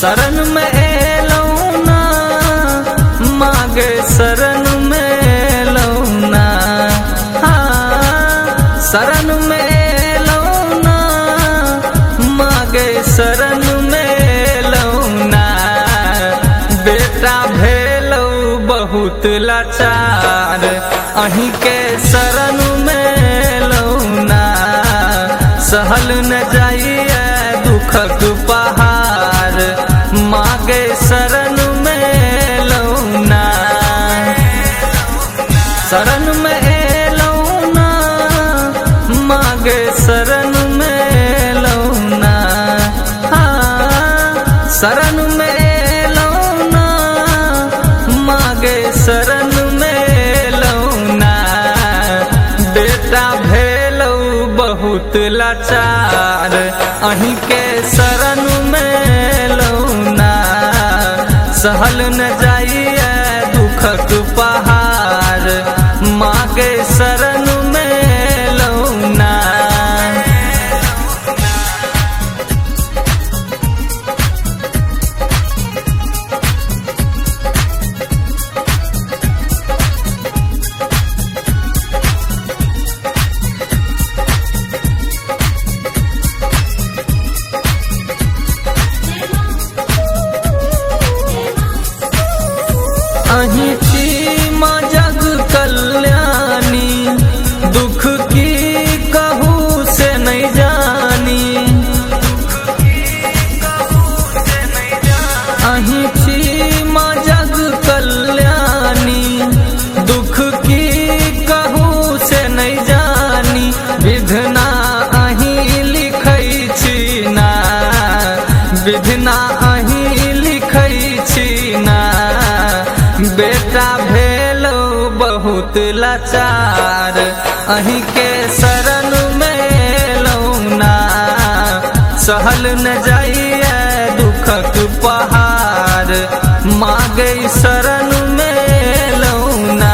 शरण में एलौना मागे शरण में एलौना शरण में एलौना मागे शरण में एलौना बेटा भेलौ बहुत लाचार अहीं के शरण में एलौना सहल न जाइए दुखक पहाड़ मागे शरण में एलौना शरण में एलौना मागे शरण में एलौना शरण में एलौना मागे शरण में एलौना बेटा भेलौ बहुत लाचार अहीं के शरण में एलौना सहल न जाइए दुखक पहाड़ मागे शरण में एलौना अहीं छी माँ जग कल्याणी दुख की कहू से नहीं जानी अहीं छी माँ जग कल्याणी दुख की कहू से नहीं जानी विधना अहीं लिखै छी ना विधना अहीं लिखै छी ना बेटा भेलौ बहुत लाचार अहीं के शरण में एलौना सहल न जाइए दुखक पहाड़ मागे शरण में एलौना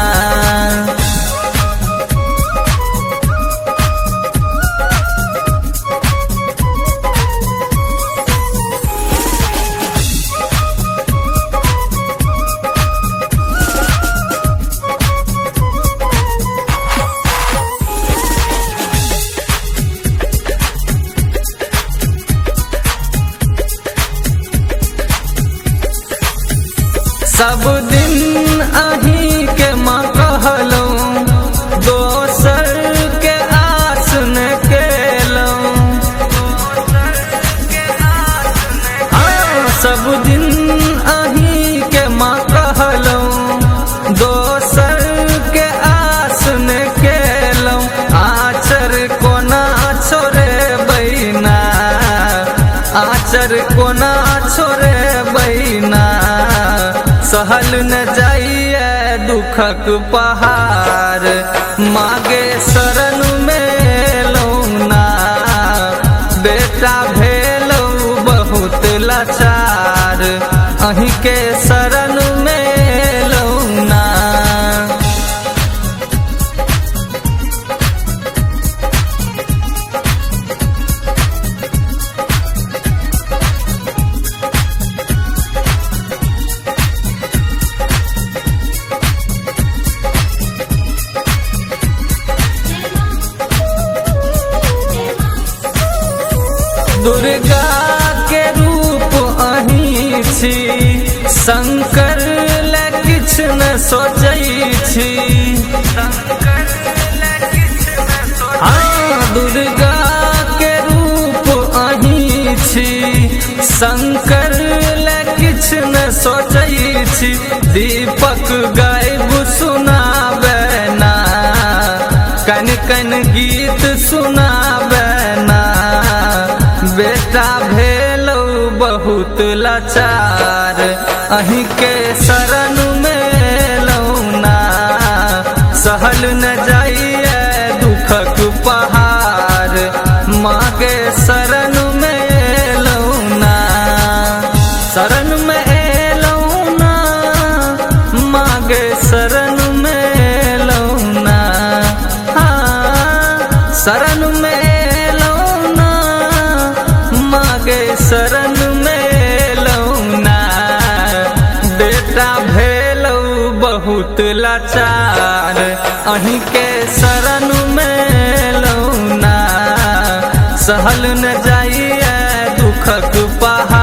सब दिन अहीं के माँ कहलौं दोसर के आस न केलौं सब दिन अहीं के माँ कहलौं दोसर के आस न केलौं आचर कोना छोड़े बैना आचर कोना छोड़े बैना सहल न जाइए दुखक पहाड़ मागे शरण में एलौना बेटा भेलौ बहुत लाचार अहीं के शरण में एलौना दुर्गा के रूप अहीं छी शंकर ले किछ न सोचै छी दुर्गा के रूप अहीं छी शंकर ले किछ न सोचै छी दीपक गायब सुनाबे ना कन कन गीत सुनाबे ना बेटा भेलौ बहुत लाचार अहीं के शरण में एलौना सहल न जाइए दुखक पहाड़ मागे शरण में एलौना शरण में एलौना मागे शरण में एलौना शरण में एलौना मागे शरण में एलौना बहुत लाचार अहीं के शरण में लौना सहल न जाइए दुखक पहाड़।